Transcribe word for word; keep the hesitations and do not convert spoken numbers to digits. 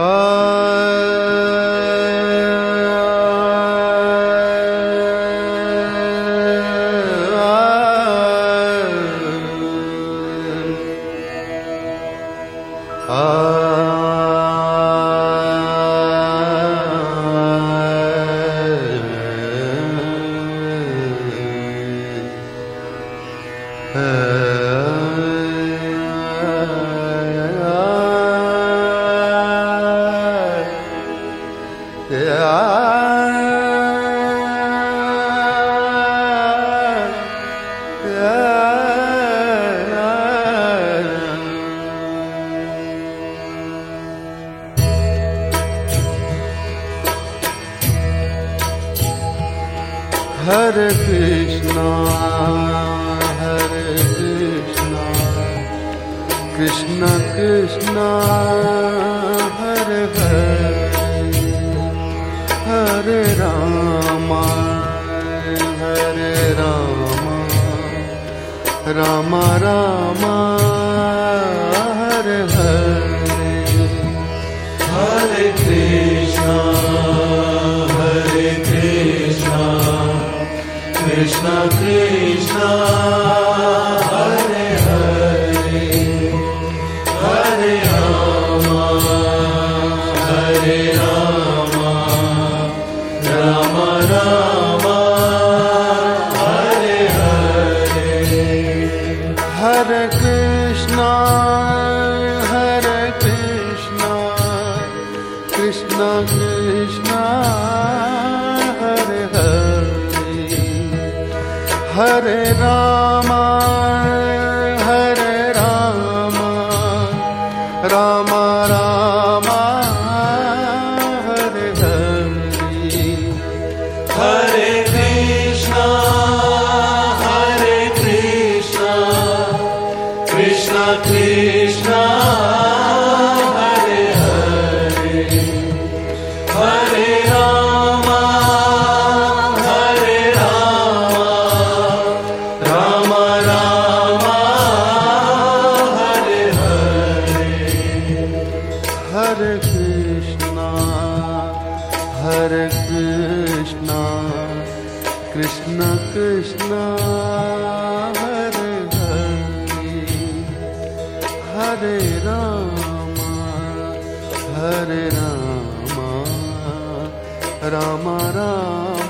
Hare Krishna, Hare Krishna, Krishna Krishna, Hare Hare, Hare Rama, Hare Rama, Rama Rama, Hare Hare, Hare Krishna, Hare Krishna, Krishna Krishna, Hare Hare, Hare Rama, Hare Rama, Rama Rama, Hare Hare, Hare Krishna, Hare Krishna, Krishna Krishna, Hare Hare, Hare Rama, Hare Rama, Rama Rama, Hare Hare, Hare Krishna, Hare Krishna, Krishna Krishna, Hare Hare, Hare Rama, Hare Rama, Rama Rama, Hare Hare, Hare Krishna, Hare Krishna, Krishna Krishna, Hare Hare, Hare Rama, Hare Rama, Rama Rama.